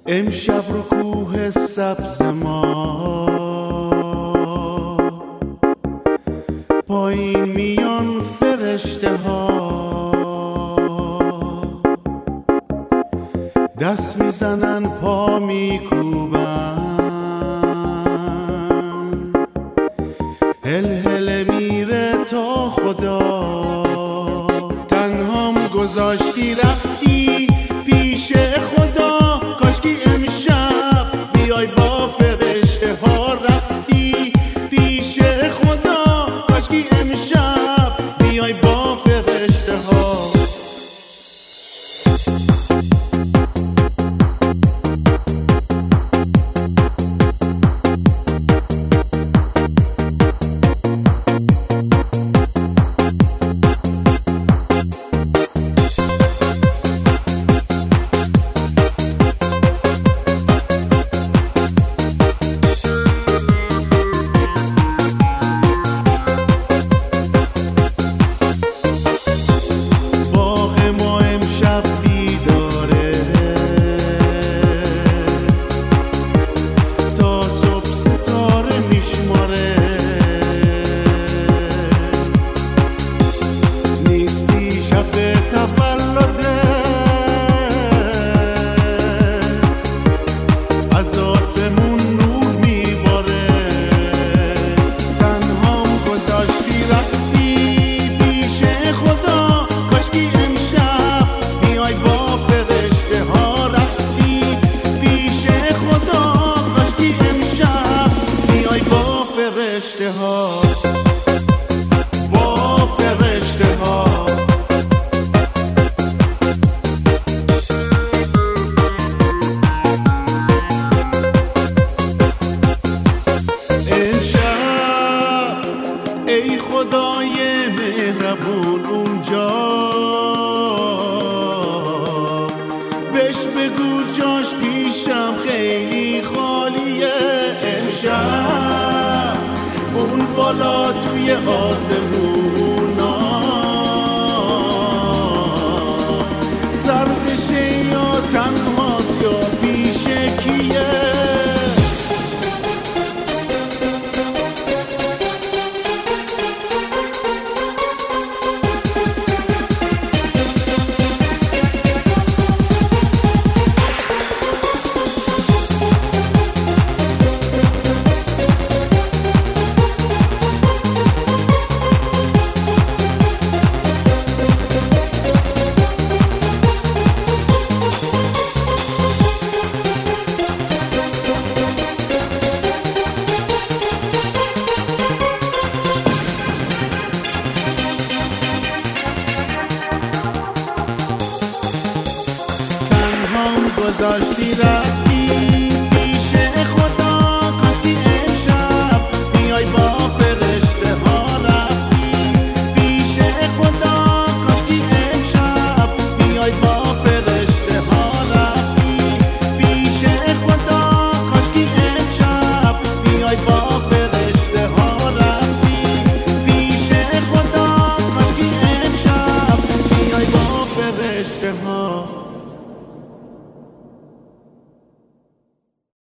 امشب رو کوه سبز ما پایین میان فرشته ها، دست میزنن پا میکوبن، هل هل میره تا خدا. تنهام گذاشتی رفتی پیش خدا، کاشکی امشب بیای با فرشته ها. رفتی پیش خدا، کاشکی امشب بیای با فرشته ها. فرشته ها با فرشته ها. امشب ای خدای مهربون اونجا، بهش بگو جاش پیشم خیلی خالیه. امشب اون بالا توی آسمونا سردشه یا تنهاست یا پیش کیه. گذاشتی رفت